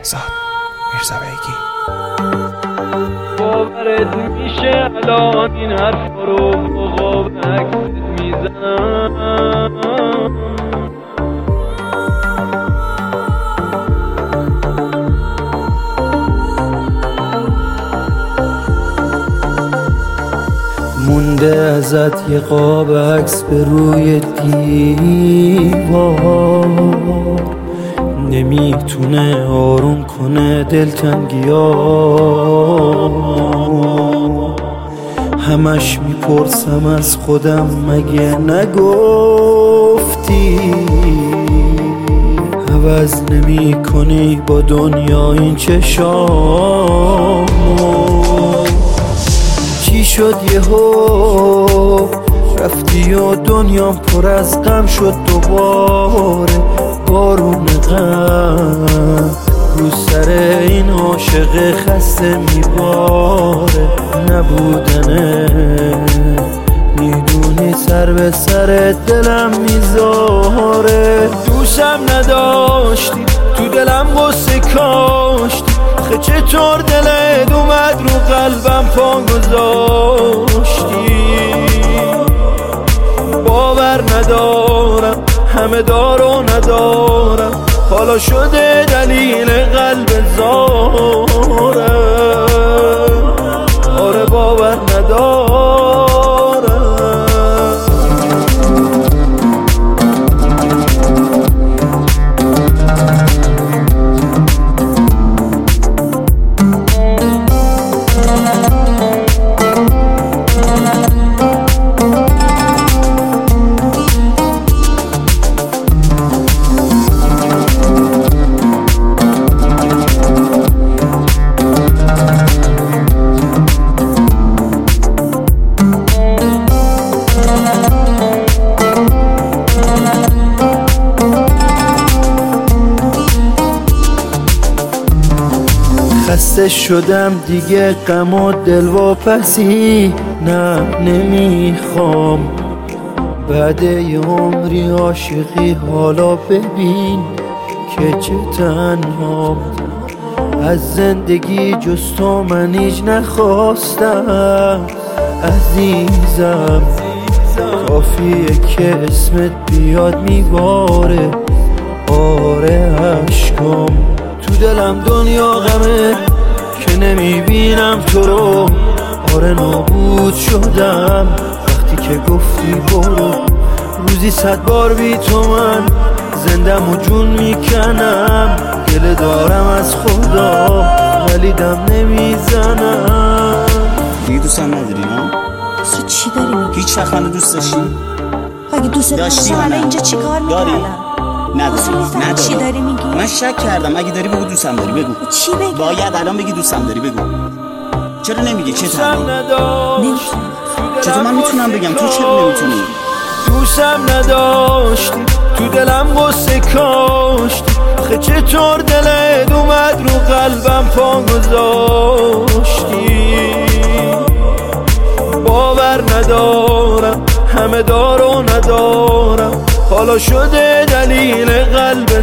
بهزاد میرزابیگی. باورت میشه الان این حرف رو با عکست میزنم؟ مونده ازت یه قاب عکس به روی دیوار، نمیتونه آروم کنه دلتنگی‌ها. همش میپرسم از خودم مگه نگفتی عوض نمی کنی با دنیا این چشامو؟ چی شد یهو رفتی و دنیام پر از غم شد دوباره؟ بارون غم رو سر این عاشق خسته میباره. نبودنه میدونی سر به سر دلم میذاره. دوستم نداشتی تو دلم غصه کاشتی، خه چطور دلت اومد رو قلبم پا گذاشتی؟ باور ندارم همه دارو ندارم، حالا شده دلیل قلب زارم. آره باور ندارم. خسته شدم دیگه غم و دلواپسی نه نمیخوام. بعد یه عمری عاشقی حالا ببین که چه تنهام. از زندگی جز تو من هیچ نخواستم عزیزم، کافیه که اسمت بیاد میباره. آره عشقم تو دلم دنیا غمه که نمیبینم تو رو. آره نابود شدم وقتی که گفتی برو. روزی 100 بار بی تو من زندم و جون میکنم. گله دارم از خدا ولی دم نمیزنم. دیگه دوستم نداری نه؟ چی داری میگی؟ هیچ وقت منو دوست داشتی؟ اگه دوست داشتی حالا اینجا چی کار میکنم؟ نداری. چی داری میگی؟ من شک کردم. اگه داری بگو دوستم داری. بگو چی بگی؟ باید الان بگی دوستم داری. بگو چرا نمیگی؟ چه نمیتونم. چطور من میتونم بگم تو چرا نمیتونی؟ دوستم نداشتی تو دلم غصه کاشتی، خه چطور دلت اومد رو قلبم پا گذاشتی؟ باور ندارم همه دارو ندارم، حالا شده دلیل قلب